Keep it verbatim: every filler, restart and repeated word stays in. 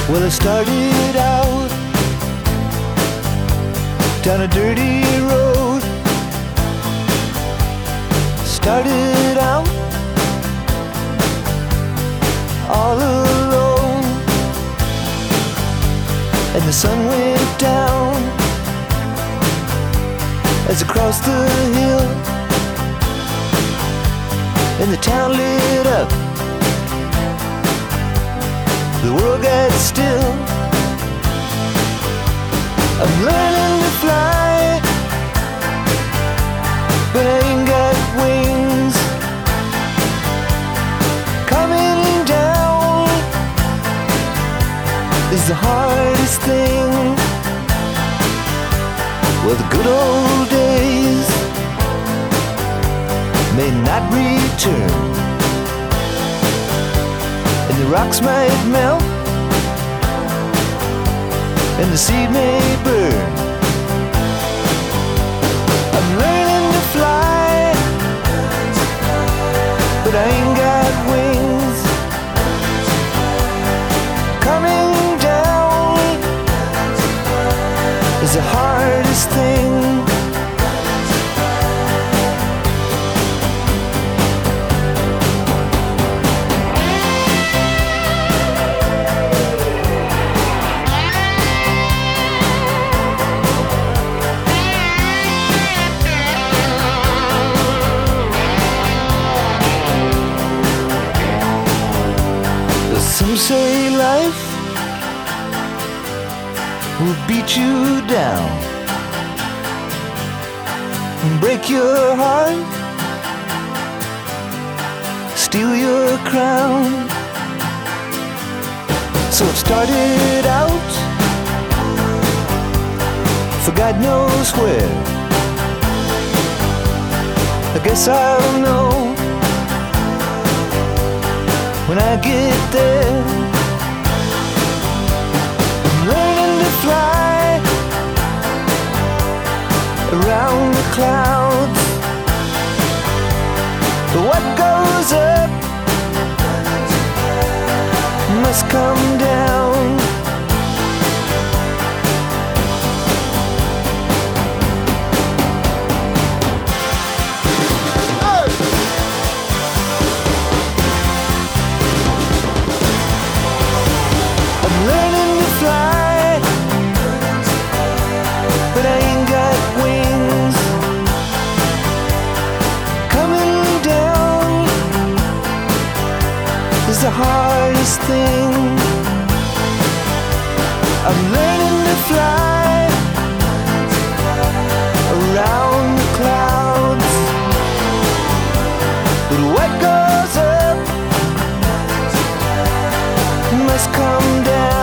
Well, I started out down a dirty road. Started out all alone, and the sun went down as I crossed the hill, and the town lit up. The world got still. I'm learning to fly, but I ain't got wings. Coming down is the hardest thing. Well, the good old days may not return, and the rocks might melt, and the seed may burn. I'm learning to fly, but I ain't got wings. Coming down is the hardest thing. Some say life will beat you down and break your heart, steal your crown. So it started out for God knows where. I guess I'll know when I get there. I'm learning to fly around the clouds, but what goes up must come down. Learning to fly, but I ain't got wings. Coming down is the hardest thing. I'm learning to fly around the clouds, but what goes up must come down.